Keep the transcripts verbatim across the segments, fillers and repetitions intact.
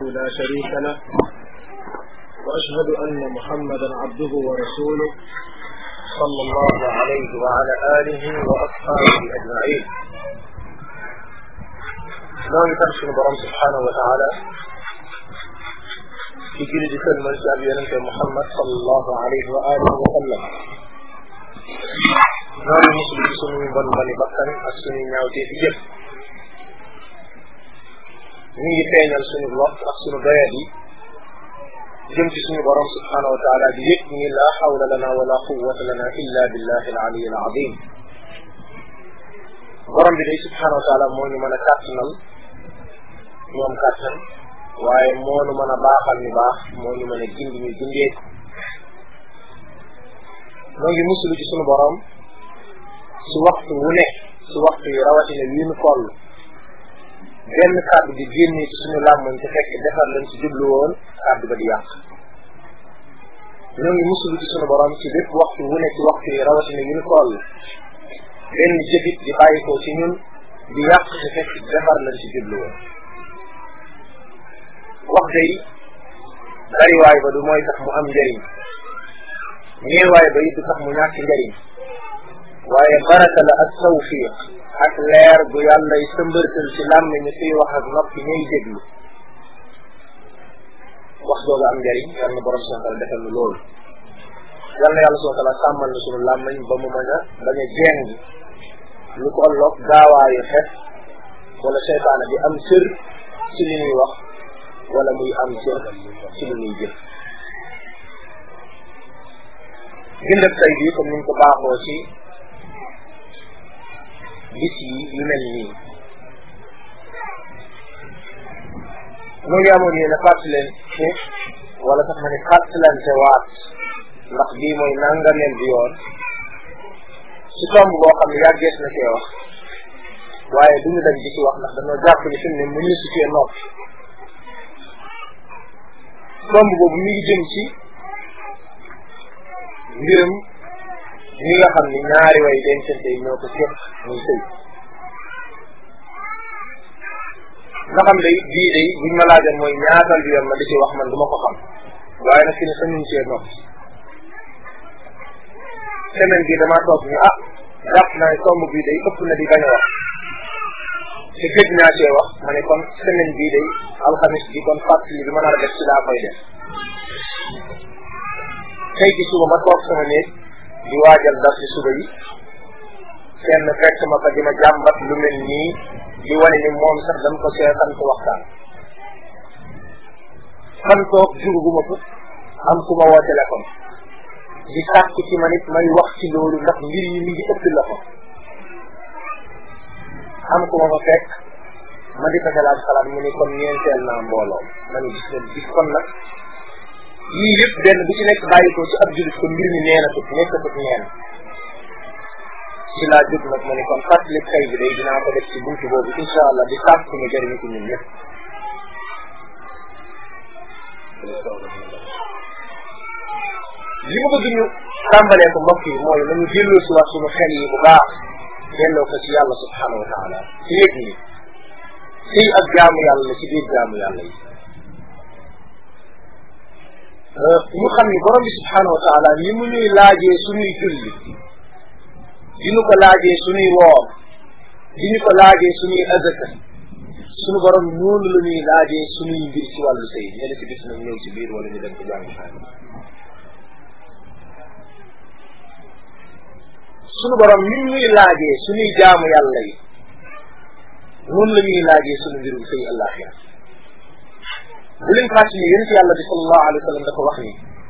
لا شريك له وأشهد أن محمدا عبده ورسوله صلى الله عليه وعلى آله وأصحابه أجمعين. نعم ترشد برم سبحانه وتعالى في جلد كلمة سابيا محمد صلى الله عليه وآله وسلم. نعم مسلم سنين بن بني بطن السنين يعودي في جب نيجي تاني السنين الوقت السنين ضيادي جمت سنين برم سبحانه وتعالى بيكني لا حول لنا ولا قوة لنا إلا بالله العلي العظيم. برم بدي سبحانه وتعالى موني من كاتنال يوم كاتن waaye moonu mën a baaxal ni baax moo ñu mën a gindi ñu gindee noo ngi musulu ci sunu borom si waxtu wu ne si waxtu yi rawatina wii nu toll benn kàddu di génne ci suñu làmmoñ te fekk defar lañ ci jublu woon kàddu ba di yàq. ñoo ngi musulu ci sunu borom ci bépp waxtu wu ne ci waxtu yi rawatina wii nu toll benn jëfit di bàyyi ko ci ñun di yàq te fekk defar lañ ci jublu woon. wax day bariwaay ba du mooy tax mu am njëriñ ñeewaay ba it du tax mu ñàkk njëriñ waaye baraka la ak tawfiq ak leer bu yàllay sëmbërtal ci làmmiñu fiy wax ak noppi ñuy déglu wax dooga am njëriñ yàlla na borom subhanahu wa taala defal nu loolu yàlla na yàlla subhanahu wa taala sàmmal na sunu làmmiñ ba mu mën a bañ a jeng lu tolloog gaawaayu xef wala seytaane bi am sër ci li ñuy wax wala muy am cër ci lu ñuy jëf. bindab tay bi comme niñ ko baaxoo ci bis yi yu mel nii mu ngi amoon yéen a fàttaleen ci wala sax ma ne fàttalante waat ndax bii mooy nangameel bi yoon ci tomb boo xam ne yàggees na cee wax waaye duñu dañ di ci wax ndax dañoo jàpp ni fi mu ne mu ñu si cee noppi. tomb boobu mi ngi jëm ci mbiram ñi nga xam ni ñaari way dencante yi ñoo ko séq muy sëy nga xam day bii day buñ ma laajoon mooy ñaatal bi yoon ma di ci wax man du ma ko xam waaye nag fi ne sañuñ cee noppi semaine bii damaa toog ni ah jàpp naa ne tomb bii day ëpp na di bañ a wax te gëj naa cee wax ma ne kon semaine bii day alxamis bi kon fàttali bi ma nar a def ci laa koy def tey ci suba ma toog sama néeg di waajal daf ci suba yi kenn fekk ma fa di ma jàmbat lu mel nii di wane ni moom sax dañ ko seetaan ko waxtaan fan toog juguguma ko am ku ma woo téléphone di sàkku ci ma nit may wax ci loolu ndax mbir yi mi ngi ëpp la ko am ku ma fa fekk ma di ko xalaat xalaat mu ni kon ñeenteel naa mbooloo ma ni gis ngeen gis kon nag yii yëpp benn bu ci nekk bàyyi ko ci ab jullit kon mbir mi neena tut nekkatut neen ci laa jóg nag ma ni kon fàttali kay bi day dinaa ko def ci buntu boobu insha allah di sàkk ñu jëriñu ci ñun ñëpp li ma bëgg ñu tàmbalee ko mbokk yi mooy nañu delloo si wax suñu xel yi bu baax delloo ko ci yàlla subhanahu wa taala ci yëg ni sëy ak jaamu yàlla la ci biir jaamu yàlla yi ñu xam ni borom bi subhanahu wa taala ni mu ñuy laajee suñuy julli di ñu ko laajee suñuy woor di ñu ko laajee suñuy azaka suñu borom noonu la ñuy laajee suñuy mbir ci wàllu sëy ñene ci bis nag ñëw ci biir wala ñu dem ko jàng xaani suñu borom ni ñuy laajee suñuy jaamu yàlla yi noonu la ñuy laajee suñu mbirum sëy àllaaxira bu leen fàttali ni yonent yàlla bi sallallahu alayhi wa sallam dafa wax ni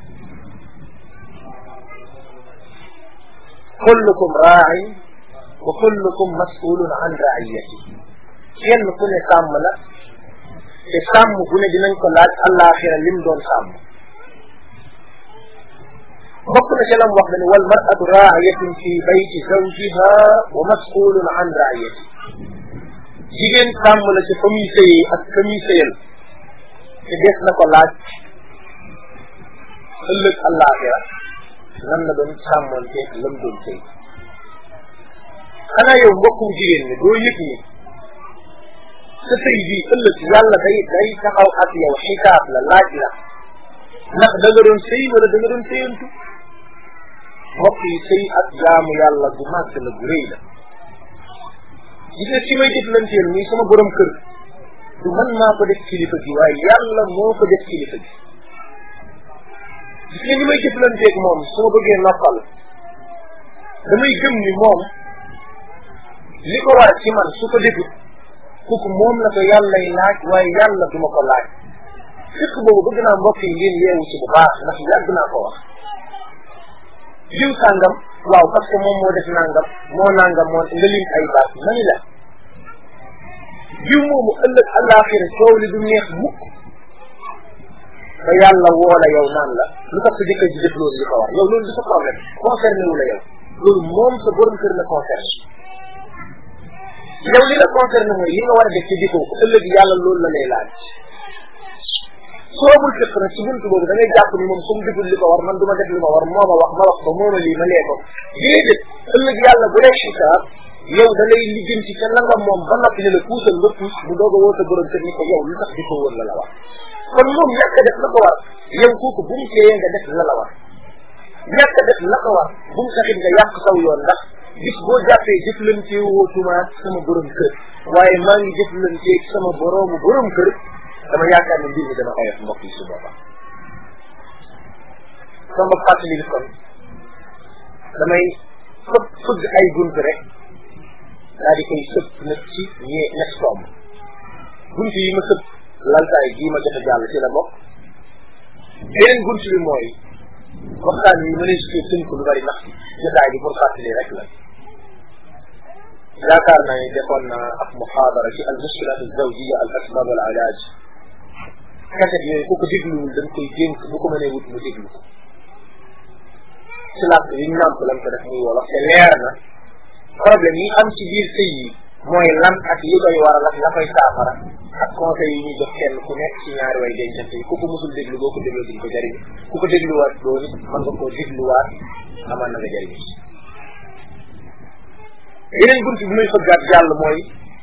kullukum raa'in wa kullukum mas'ulun an ra'iyati kenn ku ne sàmm la te sàmm bu ne dinañ ko laaj àllaaxira lim doon sàmm bokk na ci lam wax ne wal mar'atu raa'iyatun fi bayti zawjiha wa mas'ulun an ra'iyati jigéen sàmm la ci fa muy sëyee ak fa muy sëyal te des na ko laaj ëllëg àllaaxira nan la doon sàmmoon te lam doon sëy xanaa yow mbokkum jigéen ne doo yëg ni sa sëy bi ëllëg yàlla day day taxaw ak yow xisaab la laaj la ndax da nga doon sëy wala da nga doon sëyantu mbokk yi sëy ak jaamu yàlla bu màgg la bu rëy la gis nga ci may jëflanteel muy sama borom kër du man maa ko def kilifa gi waaye yàlla moo ko def kilifa gi gis nga ni may jëflanteeg moom su ma bëggee noppal damay gëm ni moom li ko war ci man su ko defut kooku moom la ko yàllay laaj waaye yàlla duma ko laaj fekk boobu bëgg naa mbokk yi ngeen yeewu ci bu baax ndax yàgg naa ko wax jiw sàngam waaw parce que moom moo def nangam moo nangam moo nga lim ay baat mani la jiw moomu ëllëg àllaaxira coow li du neex mukk ba yàlla woo la yow naan la lu tax sa jëkkër ji def loolu li ko wax yow loolu du sa problème concerné wu la yow loolu moom sa borom kër la concerné yow li la concerné mooy li nga war a def ci jikko ko ëllëg yàlla loolu la lay laaj soo amul fekk nag ci buntu boobu da ngay jàpp ni moom comme deful li ko war man du ma def li ma war moo ma wax ma wax ko moo ma lii ma lee ko déedéet ëllëg yàlla bu lay xisaab yow da ngay liggéenti ca la nga moom ba noppi ne la puusal nga puus bu doog a woo sa borom kër ni ko yow lu tax di ko wër la la wax kon moom ñàkk a def la ko war yow kooku bu mu téyee nga def la la war ñàkk a def la ko war bu mu taxit nga yàq saw yoon ndax bis boo jàppee jëflante woo tumaat sama borom kër waaye maa ngi jëflanteeg sama boroomu borom kër dama yaakaar ne mbir mi dama oyof mbokk yi su boobaa sama fàttali bi kon damay fëpp fëgg ay bunt rek daa di koy sëpp nag ci ñee ñett tomb bunt yi ma sëpp laltaay gii ma jot a jàll ci la bokk beneen bunt bi mooy waxtaan yi ma ne si tënk lu bari ndax jotaay bi pour fàttali rek la yaakaar naa ne defoon naa ab muhaadara ci al muskilat al zawjiya al asbab al ilaaj kaset yooyu ku ko dégluwul dañ koy dénk bu ko mënee wut mu déglu ko ci làkk yi ñu nàmp lan ko def muy wolof te leer na problème yi am ci biir sëy yi mooy lan ak yi koy waral ak la koy saafara ak conseil yi ñuy jox kenn ku nekk ci ñaari way dencante yi ku ko musul déglu boo ko dégloo duñ ko jëriñ ku ko dégluwaat doo nit mën nga koo dégluwaat amaan na nga jëriñ yeneen bunt bi muy fëggaat jàll mooy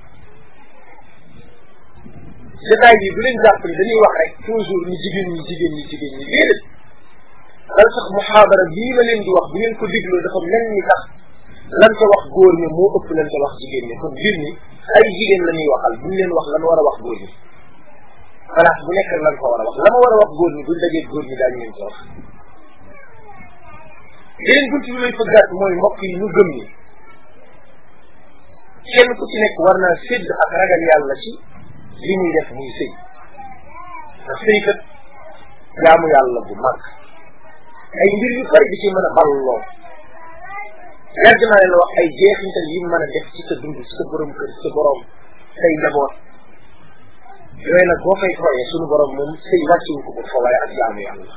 détail bi bu leen jàpp ni dañuy wax rek toujours ni jigéen ñi jigéen ñi jigéen ñi déedéet dal sax muhaadara bii ma leen di wax bu ngeen ko dégloo dafa mel ni sax lan ca wax góor ñi moo ëpp lan ca wax jigéen ñi kon mbir ñi ay jigéen la ñuy waxal buñ leen wax lan war a wax góor ñi place bu nekk lan ko war a wax la ma war a wax góor ñi buñ dajee góor ñi daañu leen ko wax yeneen bunt bi may fëggaat mooy mbokk yi ñu gëm ni kenn ku ci nekk war naa sédd ak ragal yàlla ci li muy def muy sëy ndax sëy kat jaamu yàlla bu mag ay mbir yu bari di ci mën a balloo yàgg naa leen wax ay jeexintal yi mën a def ci sa dund ci sa borom kër ci sa borom say njaboot yooyu nag boo koy xooyee suñu borom moom sëy wàcciwu ko ko fa waaye ak jaamu yàlla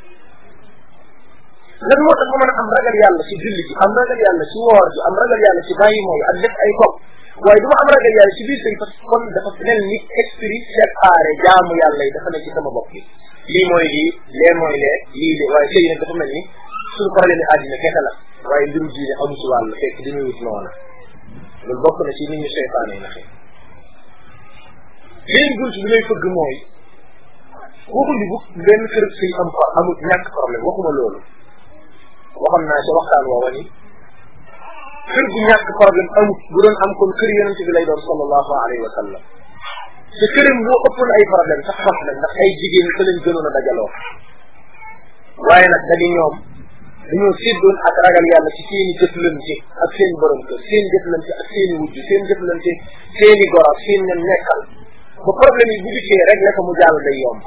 lan moo tax ma mën a am ragal yàlla ci julli ji am ragal yàlla ci woor ji am ragal yàlla ci bàyyi mooy ak def ay bopp waaye du ma am ragal yàlla ci biir sëy parce que kon dafa mel ni esprit séparé jaamu yàlla yi dafa ne ci sama bopp bi lii mooy lii lee mooy lee lii lee waaye sëy nag dafa mel ni suñu problème yi àddina kese la waaye mbiru diine amu ci wàll fekk dañuy wut noona loolu bokk na ci nit ñu seytaane yi naxe yeneen bunt bi may fëgg mooy waxuñu bu benn kër sëy am ko amul ñàkk problème waxuma loolu waxoon naa ca waxtaan woowa ni kër gu ñàkk problème amut bu doon am kon kër yonente bi lay doon sallallahu alayhi wa sallam te këram boo ëppoon ay problème sax fas na ndax ay jigéen fa lañ gënoon a dajaloo waaye nag dañu ñoom dañoo séddoon ak ragal yàlla ci seeni jëflante ak seen borom kër seen jëflante ak seeni wujj seen jëflante seeni goro seen ñam nekkal ba problème yi bu dikkee rek la ko mu jàll day yomb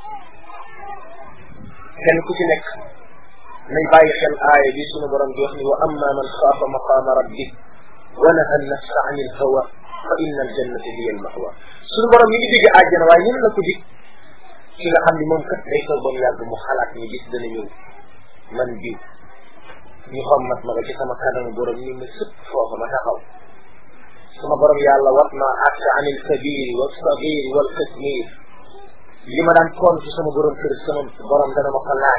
kenn ku ci nekk nañ bàyyi xel aaya bi sunu borom di wax ni wa amma man xaafa maqaama rabbih wa naha nafsa an il hawa fa inna al jannata hiya al mahwa sunu borom mi ngi digg àjjana waaye ñun la ko dig ki nga xam ni moom kat day toog ba mu yàgg mu xalaat ni gis dana ñëw man biw ñu xommat ma nga ci sama kanamu borom ni ma sëpp foofa ma taxaw sama borom yàlla wat ma atta an il kabiri wa sagiri wal kasmir li ma daan koon ci sama borom kër sama borom dana ma ko laaj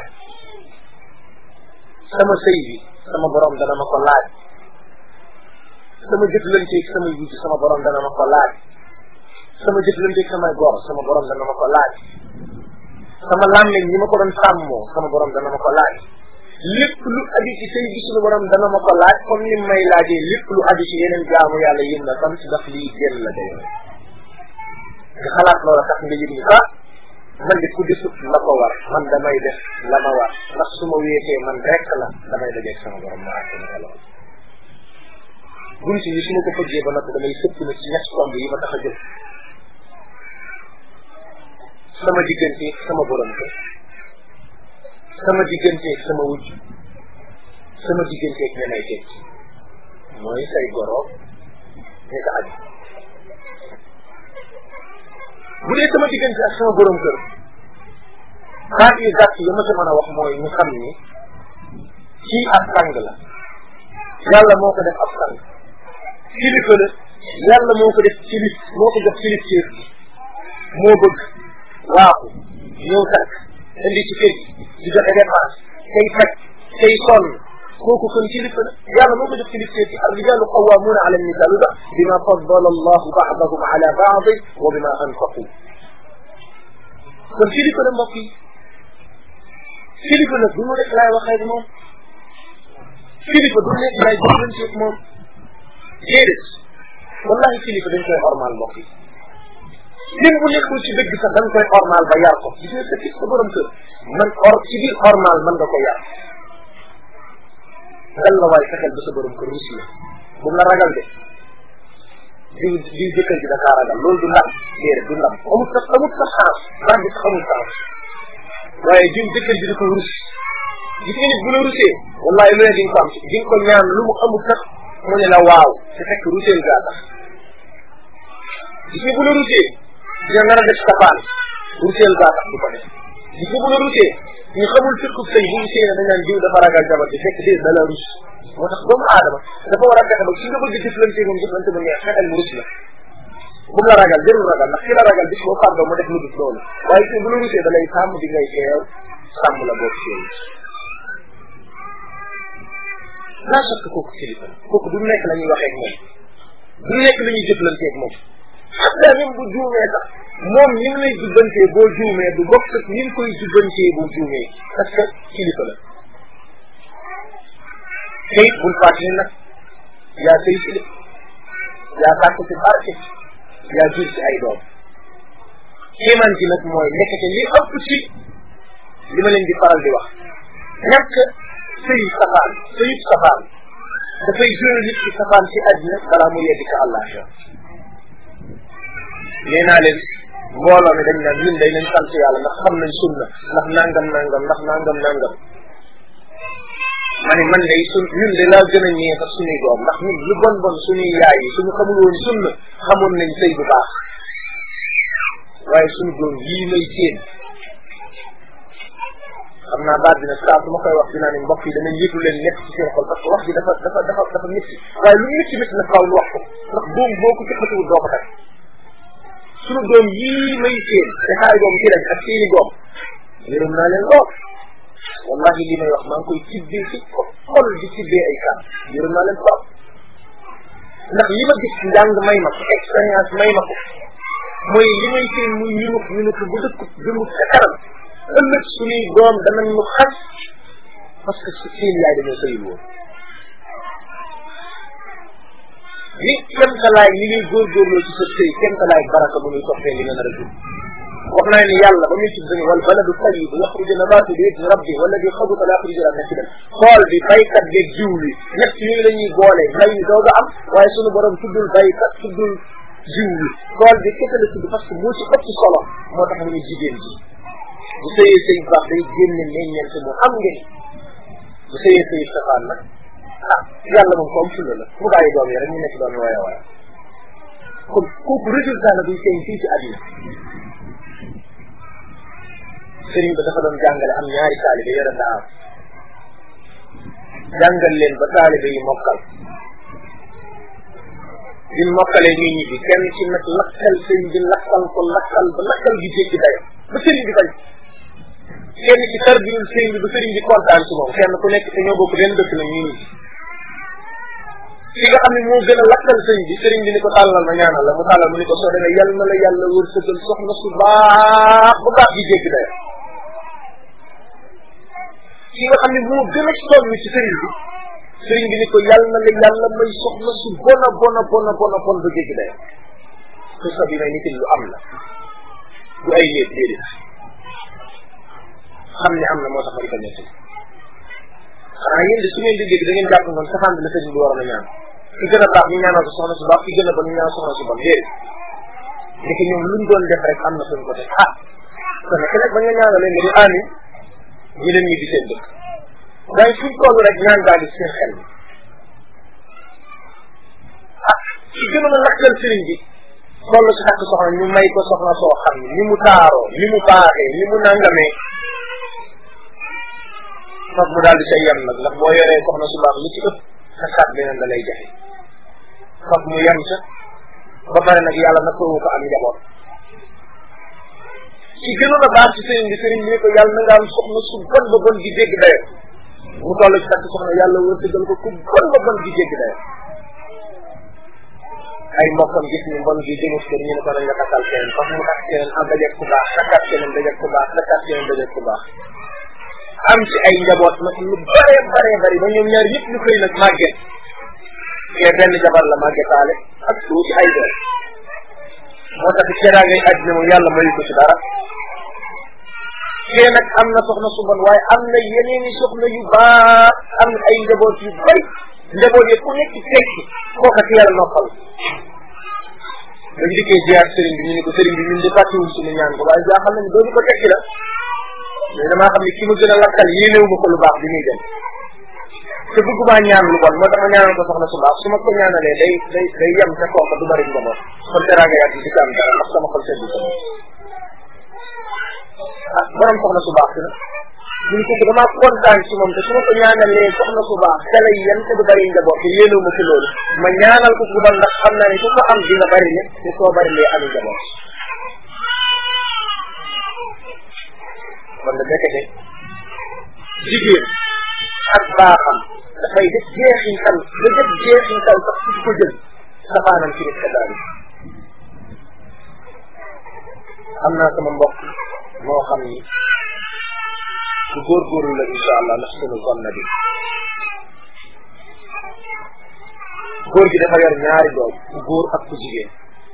sama sëy bi sama borom dana ma ko laaj sama jëflanteeg sama wujj sama borom dana ma ko laaj sama jëflante samay gor sama borom dana ma ko laaj sama làmmiñ ñi ma ko doon sàmmoo sama borom dana ma ko laaj lépp lu aju ci sëy bi suñu borom dana ma ko laaj comme ni may laajee lépp lu aju ci yeneen jaamu yàlla yëm na sant daf lii génn la dayoo nga xalaat loola tax nga yëg ni ah man de ku desut la ko war man damay def la ma war ndax su ma wéetee man rek la damay dajeeg sama borom ma àtt na lool bunt yi su ma ko fëggee ba noppi damay sëpp na ci ñett tomb yi ma tax a jóg sama digganteeg sama borom kër sama digganteeg sama wujj sama digganteeg ña may teg mooy say goro ñi ko aju bu dee sama diggante ak sama borom kër baat yu gàtt yi ma sa mën a wax mooy ñu xam ni kii ab sang la yàlla moo ko def ab sang kilifa la yàlla moo ko def kilif moo ko jox kilif séer bi moo bëgg waaxu ñëw takk indi ci kër di joxe dépense tey faj tey sonn kooku kon kilifa la yàlla moo ko jox kilif séer bi ar rijalu qawwamuna ala nisa lu tax bima faddala allahu ba'dahum ala ba'din wa bima anfaqu kon kilifa la mbokk yi kilifa nag du mu rek laay waxee moom kilifa du nekk laay jëflanteeg moom déedéet wallahi kilifa dañ koy ormal mbokk yi lim bu nekkul ci dëgg sax dañ koy ormal ba yar ko gis nga sa sa borom kër man or ci biir ormal man nga ko yar ngal la waay fexeel ba sa borom kër rusi la bu la ragal de diw diw jëkkër ji da kaa ragal loolu du ndam déedéet du ndam amul sax amul sax chance baax bi sax amul chance waaye diw jëkkër ji da ko rus gis nga nit bu la rusee wallahi lu ne di nga ko am ci di nga ko ñaan lu mu amul sax mu ne la waaw te fekk ruseel gaa tax gis nga bu la rusee dina nar a def safaan ruseel gaa tax du ko def gis nga bu la rusee ñu xamul fekku sëy bu rusee ne dañ naan diw dafa ragal jabar ji fekk dee da la rus moo tax doomu aadama dafa war a fexe ba su nga bëgg jëflante moom jëflante bu neex fexeel mu rus la bu mu la ragal jërul ragal ndax ki la ragal bis boo fàddoo mu def lu dul loolu waaye su bu la rusee da lay sàmm di ngay teew sàmm la boo teew laa sokk kooku kilifa kooku du nekk la ñuy waxee ak moom du nekk la ñuy jëflanteeg moom xataa même bu juumee sax moom ni mu lay jubbantee boo juumee du bokk ak ni mu koy jubbantee boo juumee parce que kilifa la te it bul fàtte ni nag yaa sëy si yaa sàkk si barke yaa jur si ay doom kéemaan gi nag mooy nekkate li ëpp ci li ma leen di faral di wax ñàkk sëy safaan sëyub safaan dafay jural nit ci safaan ci àddina balaa mu yegg ca àllaaxira nee naa leen mbooloo mi dañ naan ñun day nañ sant yàlla ndax xam nañ sunna ndax nangam nangam ndax nangam nangam ma ne man day sun ñun de laa gën a ñee sax suñuy doom ndax ñun lu bon bon suñuy yaay yi suñu xamul woon sunna xamoon nañ sëy bu baax waaye suñu doom yii may séen xam naa baat bi nag saa su ma koy wax dinaa ne mbokk yi danañ yëtu leen nekk ci seen xol parce que wax bi dafa dafa dafa dafa métti waaye lu métti métti nag faaw ñu wax ko ndax doom boo ko jëkkatiwul doo ko teg suñu doom yii may séen te xaay doom ci lañ ak seeni doom yërëm naa leen lool wallahi li may wax maa ngi koy tibbee ci xol di tibbee ay kàddu yërëm naa leen lool ndax li ma gis njàng may ma ko expérience may ma ko mooy li may séen muy yunuk yunuk bu dëkk jëmut sa kanam ëllëg suñuy doom danañ ñu xas parce que seen yaay dañoo sëyul woon ni kemtalaay ni ngay góorgóorloo ci sa sëy kemtalaay baraka bu muy toppee li nga nar a dund wax naa ni yàlla ba muy ci dañu wal baladu tayyib yaxruju nabaatu bi idni rabbi walladi xabuta la yaxruju illa nakidan tool bi baykat bi jiw bi ñett yooyu la ñuy boole mbay mi doog a am waaye suñu borom tuddul baykat tuddul jiw bi tool bi kese la tudd parce que moo ci ëpp solo moo tax mu ne jigéen ji bu sëyee sëy baax day génne meññeent mu am ngeen bu sëyee sëy safaan nag ah yàlla moom ko am fulla la mu bàyyi doom yi rek ñu nekk doon waaye waaye kon kooku résultat la buy feeñ fii ci àddina sëriñ ba dafa doon jàngale am ñaari taalibe yore daa jàngal leen ba taalibe yi mokkal bi mokkalee ñuy ñibbi kenn ci nag lakkal sëriñ bi lakkal ko lakkal ba lakkal gi jéggi dayo ba sëriñ bi bañ kenn ci tarbiyul sëriñ bi ba sëriñ bi kontaan ci moom kenn ku nekk te ñoo bokk benn dëkk la ñuy ñibbi ki nga xam ne moo gën a lakkal sëñ bi sëriñ bi ni ko tàllal ma ñaanal la mu tàllal mu ni ko soo demee yàlla na la yàlla wërsëgal soxna su baax ba baax gi jéggi dayo ki nga xam ne moo gën a sonn ci sëriñ bi sëriñ bi ni ko yàlla na la yàlla may soxna su bona bona bona bona bon ba jéggi dayo xisa bi may nitil lu am la du ay léeb déedéet xam ne am na moo tax ma di ko ñetti xanaa yéen de su ngeen di dégg da ngeen jàpp noonu safaan bi la sëriñ bi waroon a ñaan ki gën a baax ñu ñaanal ko soxna su baax ki gën a bon ñu ñaanal soxna su bon déedéet ndeke ñoom luñ doon def rek am na suñ ko def ah kon nag nag ba nga ñaanalee nga di amin ñu leen ñibbi seen dëkk waaye suñ toll rek ñaan daal di seen xel ah ci gënoon a lakkal sëriñ bi toll si takk soxna ñu may ko soxna soo xam ni ni mu taaroo ni mu baaxee ni mu nangamee foofu mu daal di say yem nag ndax boo yoree soxna su baax lu ci ëpp xasaat beneen da lay jafe foofu mu yem sa ba pare nag yàlla na toowu ko am njaboot ci gënoon a baax ci sëriñ bi sëriñ bi ne ko yàlla na nga am soxna su bon ba bon gi dégg dayo mu toll ci takk soxna yàlla wërsëgal ko ku bon ba bon gi dégg dayo ay mbokkam gis ni mbon gi jëmus ko ñu ne ko nañ nga takkal keneen foofu mu takk keneen am dajeeg ku baax takkaat keneen dajeeg ku baax takkaat keneen dajeeg ku baax am ci ay njaboot nag lu bare bare bari ba ñoom ñaar yëpp ñu koy nag màgget kee benn jabar la màggetaale ak tuuti ay doom moo tax ceraa ngay àddina moom yàlla mayu ko ci dara kee nag am na soxna su bon waaye am na yeneeni soxna yu baax am na ay njaboot yu bari njaboot yi ku nekk tekki kooka ci yàlla noppal dañ dikkee ziar sëriñ bi ñu ne ko sëriñ bi ñun di fàttiwuñ suñu ñaan ko waaye daa xam ne dooñu ko tekki la mais damaa xam ne ki ma gën a lakkal yéenewu ma ko lu baax bi muy dem te bëggumaa ñaan lu bon moo tax ma ñaanal ko soxna su baax su ma ko ñaanalee day day day yem ca kooka du bari njaboot kon teraanga yàgg di ko am dara ndax sama xol seddu sama ah borom soxna su baax si nag ñun kooku damaa kontaan ci moom te su ma ko ñaanalee soxna su baax te lay yem te du bari njaboot te yéenewu ma ci loolu ma ñaanal ko ku bon ndax xam naa ne su ko am dina bari ne te soo bari lee ami njaboot kon nag nekkete jigéen ak baaxam dafay def jeexintal ba def jeexintal sax ci ko jël safaanam ci nit ka daal am naa sama mbokk moo xam ni ku góorgóorlu la insha allah ndax sunu zonna bi góor gi dafa yor ñaari doom ku góor ak ku jigéen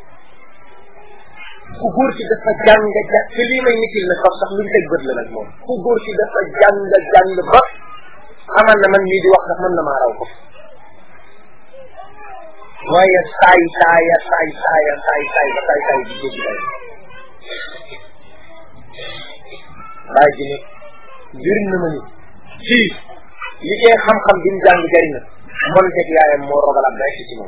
ku góor ci dafa jàng jàng te lii may nitil na sax sax luñ teg bët la nag moom ku góor ci dafa jàng jàng ba aman na man mii di wax sax mën na maa raw ko waaye saay saaya saay saaya saay saay ba saay saay bi jéggi day baay ji ne jëriñ na ma ni fii li koy xam-xam bi mu jàng jëriñ na mbon teg yaayam moo rogal ab rek ci moom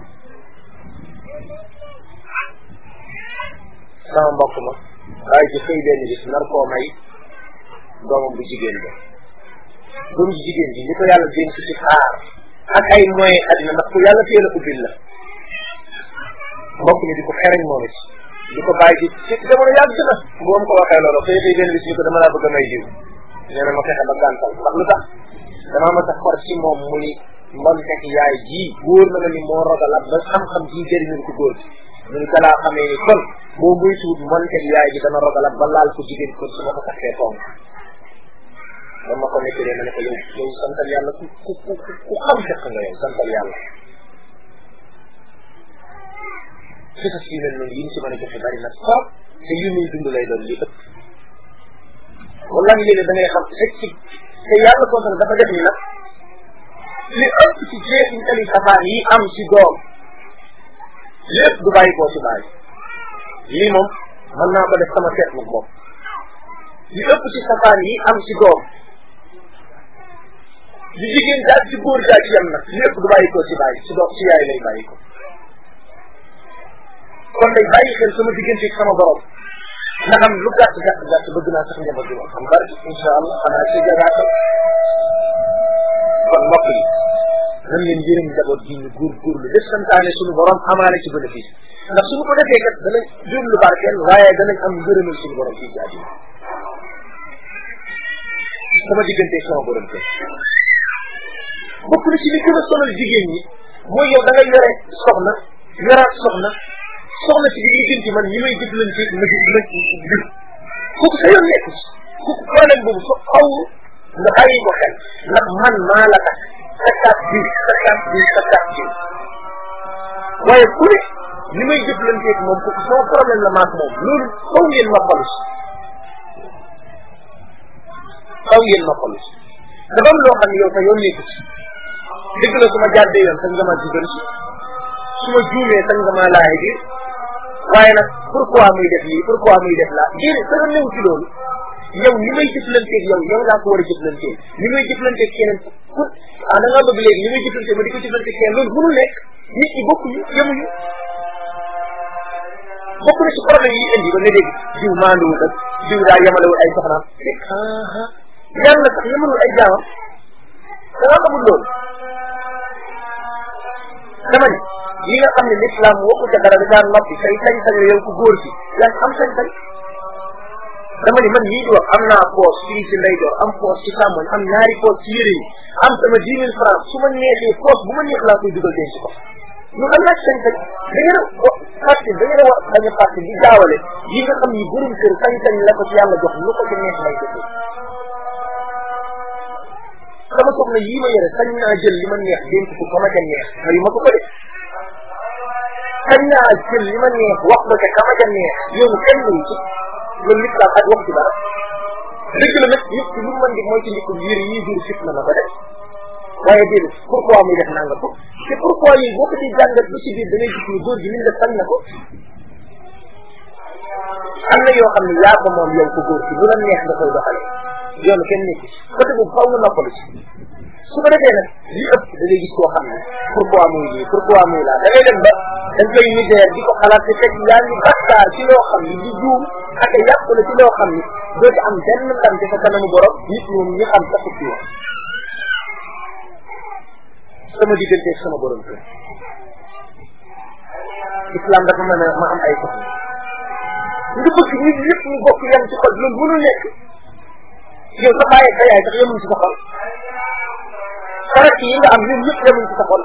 sama mbokk ma waaye ci xëy benn bis nar koo may doomam bu jigéen ba doom ji jigéen bi li ko yàlla dénk ci xaar ak ay moyen addina ndax ku yàlla teel a ubbil la mbokk mi di ko xereñ moom it di ko bàyyi ci ci jamono yàgg na bu am ko waxee loolu xëy xëy benn bis ni ko dama laa bëgg a may diw nee na ma fexe ba gàntal ndax lu tax damaa ma tax xor ci moom mu ni mbon teg yaay ji wóor na la ni moo rogalat ba xam-xam ji jëriñul ko góor gi mu ni kalaa xamee ni kon boo muy tuut mbon teg yaay ji dana rogalat ba laal ko jigéen kon su ma ko taxee fonk dama ko nekkee ma ne ko yow yow santal yàlla ku ku ku ku xam fekk nga yow santal yàlla si sa si mel noonu yi ñu si mën a joxe bari nag trop te yu muy dund lay doon li ëpp wallahi léegi da ngay xam rek ci te yàlla ko dafa def ni nag li ëpp ci jeexintali safaan yi am ci doom lépp du bàyyi koo ci bàyyi lii moom mën naa ko def sama seetlu bopp li ëpp ci safaan yi am ci doom li jigéen daal ci góor daal ci yam nag lépp du bàyyi koo ci bàyyi ci doom ci yaay lay bàyyi ko kon day bàyyi xel sama diggante sama borom nga xam lu gàtt gàtt gàtt bëgg naa sax njaboot bi ma xam bari insha allah xanaa ci jagaatal kon mbokk yi nan leen yërëm njaboot gi ñu góorgóorlu def santaane suñu borom amaale ci bénéfice ndax suñu ko defee kat danañ jur lu barkeel waaye danañ am ngërëmal suñu borom fii ci àddina sama diggante sama borom kër bokk na ci li gën a sonal jigéen ñi mooy yow da nga yore soxna yoraat soxna soxna si di lijjanti man ñi may jëflante ma di ma jur kooku sa yoon nekku ci kooku problème boobu so xaw nga bàyyi ko xel ndax man maa la takk takkaat bi takkaat bi takkaat bi waaye ku ne li may jëflanteeg moom kooku sama problème la maak moom loolu xaw ngeen ma xolu si xaw ngeen ma xolu si dafa am loo xam ne yow sa yoon nekku ci dëgg la su ma jàddee yoon sañ nga ma jubal si su ma juumee sañ nga ma laaj bi waaye nag pourquoi muy def lii pourquoi muy def laa déedéet sa yoon newu ci loolu yow li may jëflanteeg yow yow laa ko war a jëflanteeg li may jëflanteeg keneen ku ah da ngaa bëgg léegi li may jëflanteeg ma di ko jëflanteeg keneen loolu mënul nekk nit ñi bokkuñu yemuñu bokk na ci problème yi indi ba nga dégg jiw maanduwul ak jiw daa yemalewul ay soxnaam fekk aa yàlla sax yemalul ay jaamam da ngaa xamul loolu dama ne li nga xam ne l'islam waxu ca dara da daan noppi say sañ-sañ yow ku góor gi yaa am sañ-sañ dama ne man ñii di wax am naa poos fii ci ndeyjoor am poos ci càmmoñ am ñaari poos ci yére yi am sama dix mille francs su ma neexee poos bu ma neex laa koy dugal denc ko ñu am naa ci sañ-sañ da ngeen a fàtte da ngeen a wax bañ a fàtte di jaawale yi nga xam ni borom kër sañ-sañ la ko ci yàlla jox lu ko ci neex lay defee sama soxna yii ma yore sañ naa jël li ma neex denc ko ba ma ca neex mayu ma ko ko de sañ naa jël li ma neex wax ba ca kama ca neex yoonu kenn muy ci loolu nit laa ak wax ci dara dëgg la nag yëpp lu mën di mooy ci ndikko yére yii jur fit na ma ko def waaye déedéet pourquoi muy def nanga ko te pourquoi yi boo ko di jàngat ba ci biir da ngay gis ni góor gi liñ def sañ na ko am na yoo xam ne yaa ko moom yow ko góor gi lu la neex nga koy doxale yoonu kenn nekk côté boobu faw nga noppalu ci su ko defee nag li ëpp da ngay gis koo xam ne pourquoi muy lii pourquoi muy laa da ngay dem ba dañ koy misère di ko xalaat te fekk yaa ngi bakkaar ci loo xam ne di juum ak a yàqu la ci loo xam ne doo ci am benn ndam ci sa kanamu borom nit ñoom ñi xam taxut ci wax sama diggante ak sama borom kër islam dafa mën a ma am ay soxla nga bëgg nit ñëpp ñu bokk yem ci xol loolu mënul nekk yow sa bàyyi sa yaay sax yemuñ ci sa xol sarak yi nga am ñun ñëpp yemuñ ci sa xol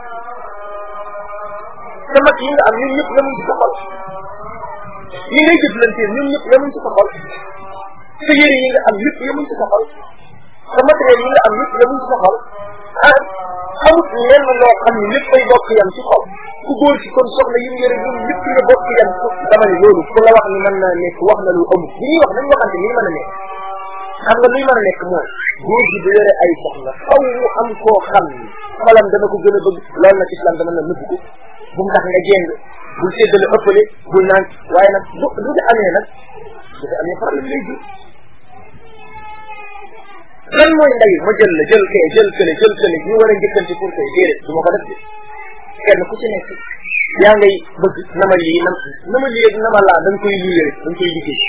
sa mag yi nga am ñun ñëpp yemuñ ci sa xol yi ngay jëflanteel ñun ñëpp yemuñ ci sa xol sa yére yi nga am ñëpp yemuñ ci sa xol sa matériel yi nga am ñëpp yemuñ ci sa xol ah xamut lenn loo xam ne lépp ay bokk yam ci xol ku góor ci kon soxla yi mu yore ñun lépp la bokk yam dama ne loolu ku la wax ni mën naa nekk wax na lu amut li ñuy wax nañ waxante ni mën a nekk xam nga luy mën a nekk mooy góor gi bu yore ay soxla xaw mu am koo xam ni xolam dana ko gën a bëgg loolu nag islam dama na nëbb ko bu mu tax nga jéng bul séddale ëppale bul naan waaye nag bu du di amee nag du di amee problème lay jur lan mooy ndey ma jël la jël kee jël kële jël kële ñu war a njëkkante pour tey déedéet du ma ko def de kenn ku ci nekk yaa ngay bëgg nama lii nam nama lii rek nama laa da nga koy lii rek da nga koy liggéey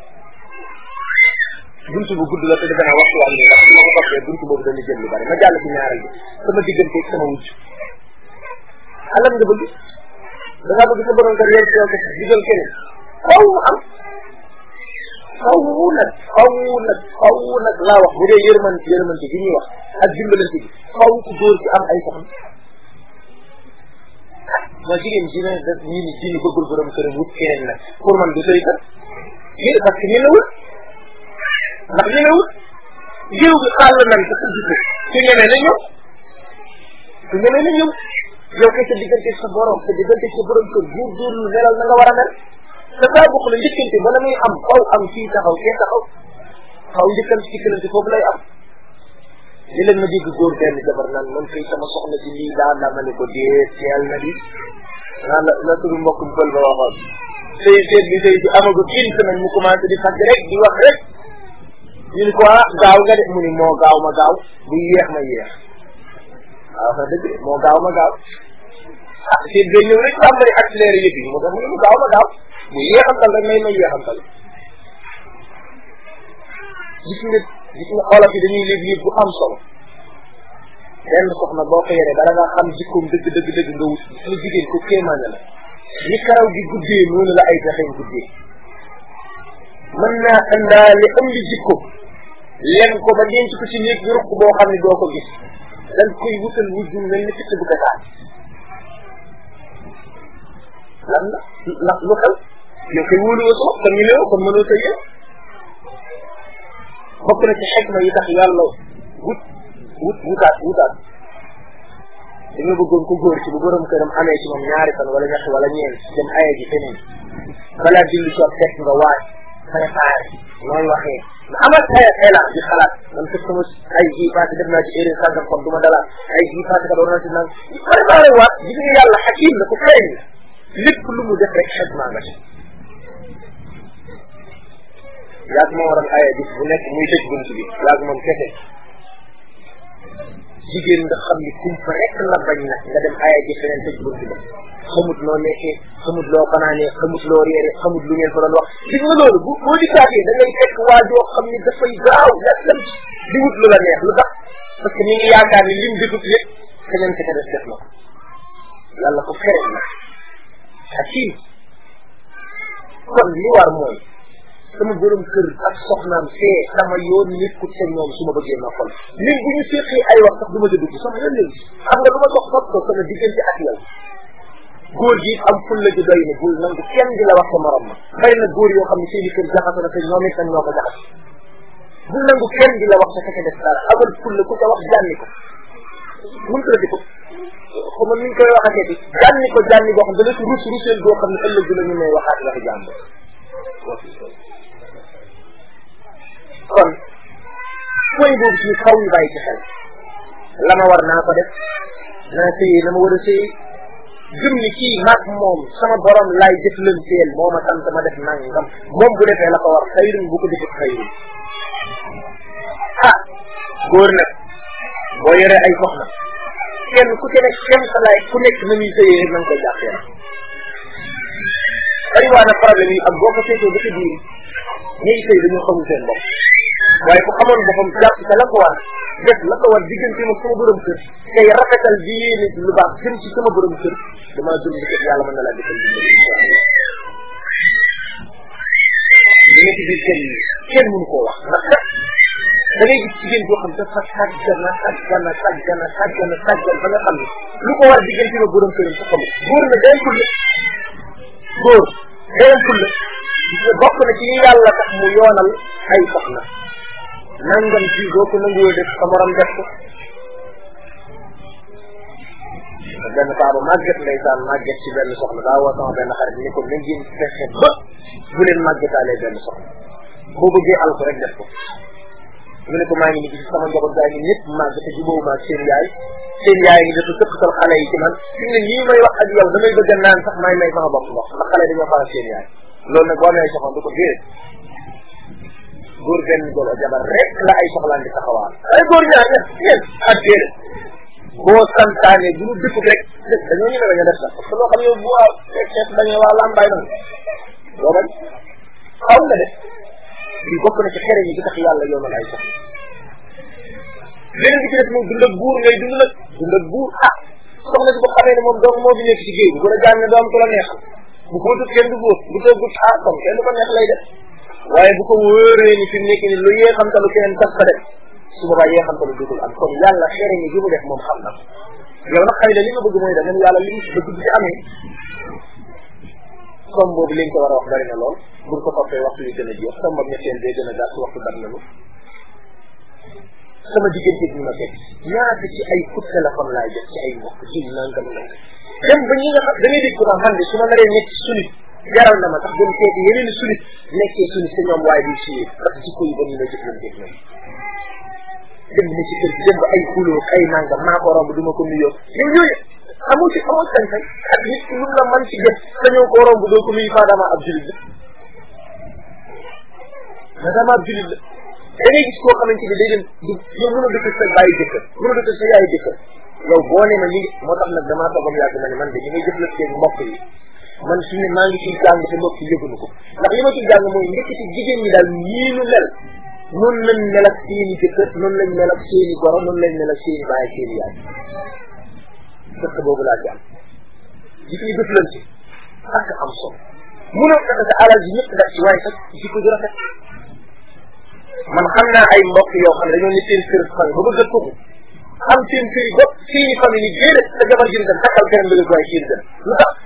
buntu bu gudd la te defe naa waxtu waa ngi ndax su ma ko toppee buntu boobu dañuy jël lu bari ma jàll ci ñaareel bi sama diggante sama wujj alam nga bëgg da ngaa bëgg sa borom kër yéen ci yow ko digal keneen xaw mu am xaw nag xaw nag xaw nag laa wax bu dee yërman yërmante gi ñuy wax ak dimbalante gi xaw ku góor ci am ay soxna moo jigéen ji ne daf ñii ni ji ni bëggul borom këram wut keneen nag pour man du sëy kat lii parce que nii la wut ndax li nga wut jiw bi xàll nan sa sa jikko su ñemee na ñëw su ñemee na ñëw yow kay sa diggante sa borom sa diggante sa borom kër góor góorlu melal na nga war a mel sa saa bokk la njëkkante bala muy am faw am fii taxaw kee taxaw faw njëkkante ci këlante foofu lay am li leen ma dégg góor benn jabar naan man kay sama soxna si lii daa la ma ne ko dee teel na di naa la la suñu mbokkum pël ba waxoon sëy seet bi sëy bi amagu une semaine mu commencé di fàgg rek di wax rek ñu ni ko ah gaaw nga de mu ni moo gaaw ma gaaw bu yéex ma yéex waaw wax dëgg moo gaaw ma gaaw ah seet day ñëw rek tàmbali accéléré yëpp yi mu tax mu ni mu gaaw ma gaaw bu yéexantal rek may may yéexantal gis nga gis nga olof yi dañuy léegi léegi bu am solo benn soxna boo ko yoree bala nga xam jikkoom dëgg dëgg dëgg nga wut suñu jigéen ko kéemaane la ni karaw gi guddee noonu la ay pexeem guddee mën naa indaale am li jikko lem ko ba denc ko ci néeg bi ruq boo xam ne doo ko gis dañ koy wutal wujju mel ni fitt bu gasaat lan la la lu xew yow koy wóoluwoo sa kon ñu léew kon mënoo sa yéen bokk na ci xekma yi tax yàlla wut wut wutaat wutaat dañoo bëggoon ku góor ci bu borom këram amee ci moom ñaari fan wala ñett wala ñeent dem aye ji feneen balaa dillu soog fekk nga waaj préparé nooy waxee nga amal xëy xeela di xalaat man fekk sama ay ji passé def naa ci erreur sàngam kon du ma dalaat ay ji passé ka doon naa ci naan préparé waat gis nga yàlla xakim la ko feeñ la lépp lu mu def rek xekma nga ci yaag moo waral aye bis bu nekk muy tëj bunt bi yaag moom kese jigéen nga xam ni kumpa rek la bañ nag nga dem aye ji feneen tëj bunt ba xamut loo nekkee xamut loo fanaanee xamut loo réere xamut lu ngeen fa doon wax gis nga loolu bu boo dikkaatee da ngay fekk waajoo xam ni dafay gaaw yàllam di wut lu la neex lu tax parce que mi ngi yaakaar ni lim defut lépp keneen ka ca des def na ko yàlla ko fere na hakim kon li war mooy sama borom kër ak soxnaam fee sama yoon nekkut ca ñoom su ma bëggee ma xol lim bu ñu séqee ay wax sax du ma ca dugg sama yoon léegi xam nga lu ma sox sox ko sama diggante ak yow góor gi am fulla ji doy na bul nangu kenn di la wax sa morom ma bari na góor yoo xam ne seeni kër jaxaso na te ñoom it nag ñoo ko jaxas bul nangu kenn di la wax sa fekk def dara amal fulla ku ko wax jànni ko mun ko la di ko xam ni ñu koy waxatee bi jànni ko jànni boo xam dana ci rus ruseel boo xam ne ëllëg dina ñu may waxaat waxi jàmbur kon point boobu suñu xaw ñu bàyyi ci xel la ma war naa ko def naa sëyee na ma war a sëyee gëm ni kii maag moom sama borom laay jëflanteel moo ma sant ma def nangam moom bu defee la ko war xayrun bu ko defee xayrun ah góor nag boo yoree ay soxna kenn ku ci nekk kenn sa laay ku nekk na muy sëyee rek na nga koy jàppee rek bari waa na problème yi ak boo ko seetoo ba ci biir ñiy sëy dañoo xamul seen bopp waaye ku xamoon boppam jàpp ca la ko war def la ko war diggante ma sama borom kër tey rafetal di yéene lu baax jëm ci sama borom kër damaa gëm ni yàlla mën na laa defal dimbali incha allah li nga ci biir kër yi kenn mënu koo wax ndax kat da ngay gis jigéen boo xam dafa sàggana sàggana sàggana sàggana sàggan ba nga xam ne lu ko war diggante ma borom këram sa xamul góor na day fulla góor day fulla bokk na ci ñi yàlla tax mu yoonal ay soxna nangam ci boo ko nanguwee def sa morom def ko benn baaba màgget ndeysaan màgget ci benn soxna daa woo sama benn xarit ni ko na ngeen fexe ba bu leen màggetaalee benn soxna boo bëggee alko rek def ko mu ne ko maa ngi ni gis sama njaboot gaa ngi ñëpp màgg te jubóowu maag seen yaay seen yaay ngi dafa sëkkatal xale yi ci man fi mu ne nii may wax ak yow damay bëgg a naan sax may may sama bopp ndox ndax xale dañoo faral seen yaay loolu nag boo amee ay soxla du ko déedéet góor benn golo jabar rek la ay soxlaan di taxawaal ay góor ñaar ñett ñeent ak déedéet boo santaane bu ñu dëkk rek def dañoo ñu ne dañoo def sax parce que loo xam yow bu waaw xeet dañoo waa lambaay nag doo bañ xaw nga def lii bokk na ci xere yi di tax yàlla yoonal ay soxla beneen bi ci def moom dund ak buur ngay dund nag dund ak buur ah soxna si bu xamee ne moom doom moo fi nekk ci géej bu la jàng ne doo am ku la neexal bu ko tut kenn du buur bu tëggut ah comme kenn du ko neex lay def waaye bu ko wóoree ni fi mu nekk ni lu yee xam talu keneen tas fa def su boobaa yee xam talu dootul am kon yàlla xere yi gi mu def moom xam na yow nag xëy na li nga bëgg mooy da ngeen yàlla li mu bëgg bi ci amee comme boobu li nga ko war a wax bari na lool buñ ko toppee waxtu yi gën a jeex sama ñetteel bee gën a gàtt waxtu dab nañu sama diggante bi ma fekk ñaata ci ay coup de téléphone laay def ci ay mbokk ci nangam nangam dem ba ñi nga xam da ngay dégg ko man de su ma naree nekk sunit jaral na ma sax dem seeti yeneen i sunit nekkee sunit te ñoom waaye duñ suyee parce que jikko yi ba ñu lay jëflanteeg ñoom dem na ci kër gi dem ba ay xuloo ay nangam maa ko romb du ma ko nuyoo yow yooyu amoo ci amoo sañ-sañ ak nit ki lu la man ci def te ñëw koo romb doo ko nuyu faadama ab julit la madama ab julit la da ngay gis koo xamante ni day dem du yow mën a dëkk sa bàyyi jëkkër mën a dëkk sa yaayu jëkkër yow boo nee ma li moo tax nag damaa toogam yàgg ma ne man de ñi ngay jëflanteeg mbokk yi man fi ne maa ngi ciy jàng te mbokk yi yëgunu ko ndax li ma ciy jàng mooy ndeketi jigéen ñi daal ñii nu mel noonu lañ mel ak seeni jëkkër noonu lañ mel ak seeni goro noonu lañ mel ak seeni bàyyi seeni yaay dëkk boobu laa ci am gis ñu jëflante ak am solo mënoo fexe sa alal ji ñëpp def ci waaye sax ji ko ju rafet man xam naa ay mbokk yoo xam ne dañoo ne seen kër fan ba bëgg a tuxu am seen kër yi bopp seeni famille yi déedéet sa jabar ji dem takkal keneen bëgg waaye seen dem lu tax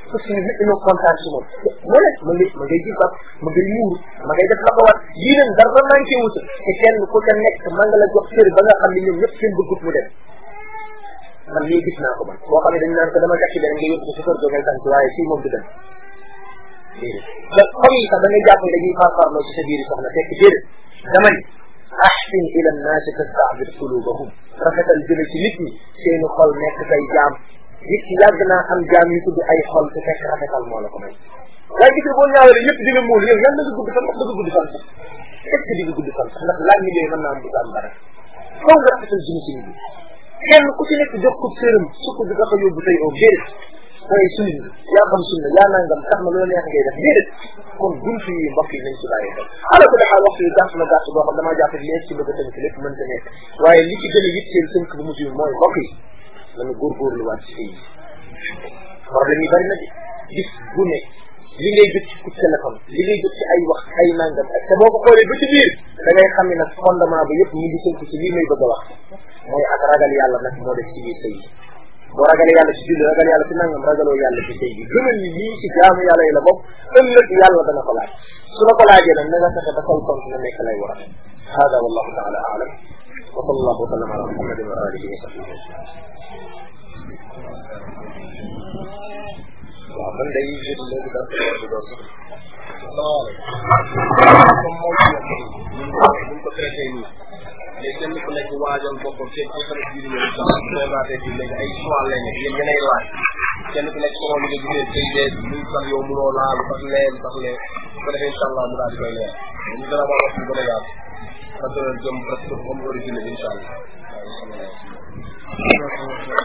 parce que nit ñoo kontaan si moom moo ne ma ngay ma ngay jibbat ma ngay muur ma ngay def la ko war yii nag dara manqué wut te kenn ku ca nekk ma nga la jox cër ba nga xam ne ñoom ñëpp seen bëggut mu dem man lii gis naa ko man boo xam ne dañ naan ko dama gàcc beneen nga yóbbu ko si kër ngay tànk waaye fii moom du dem déedéet ba xam yi sax da ngay jàpp ne dañuy farfarloo ci sa biir soxna fekk déedéet dama ni ahsin ila nnaasi tastabir qulubahum rafetal jëme ci nit ñi seeni xol nekk say jaam nit ki yàgg naa am jaam yu tudd ay xol te fekk rafetal moo la ko may waaye gis nga boo ñaawale ñëpp di la muul yow yan la nga gudd fan ndax da nga gudd fan sax est ce que di nga gudd fan sax ndax laaj mi yooyu mën naa am du am dara faw nga rafetal jëme ci nit ñi kenn ku ci nekk jox ko sërëm sukk di ko yóbbu tey oo déedéet waaye sunni yaa xam sunna yaa nangam tax na lu la neex ngay def déedéet kon buntu yi mbokk yi nañ ci bàyyi xel ala ko defaa waxtu yi gàtt na gàtt boo xam damaa jàpp lees ci bëgg a tënk lépp mën ta nekk waaye li ci gën a yitteel tënk bu mujj bi mooy mbokk yi nañu góorgóorlu waat ci fii problème yi bari na di gis bu ne li ngay jot ci coup de téléphone li ngay jot ci ay wax ay nangam ak te boo ko xoolee ba ci biir da ngay xam ne nag fondement ba yëpp ñu ngi tënk ci lii may bëgg a wax mooy ak ragal yàlla nag moo def ci biir sëy yi boo ragalee yàlla ci julli ragal yàlla ci nangam ragaloo yàlla ci sëy bi gëmal ni lii ci jaamu yàlla yi la bokk ëllëg yàlla dana ko laaj su la ko laajee nag na nga fexe ba say tontu na nekk lay war a hada wallahu taala aalam wa sallallahu wa sallam ala muhammadin wa alihi wa sahbihi waaw man day jël léegi daal di doon salaamaaleykum comme moom ci ko traité nii léegi kenn ku nekk waajal boppam seen ay xarit yi ñëw sax présenté ci léegi ay choix lay nekk yéen yéenay waaj kenn ku nekk sama li nga gisee say dees luñ sax yow mënoo laal sax leen sax leen bu ko defee incha allah mu daal di koy leer ñu gën a wax wax bu gën a yaatu parce que jëm presque comme origine incha allah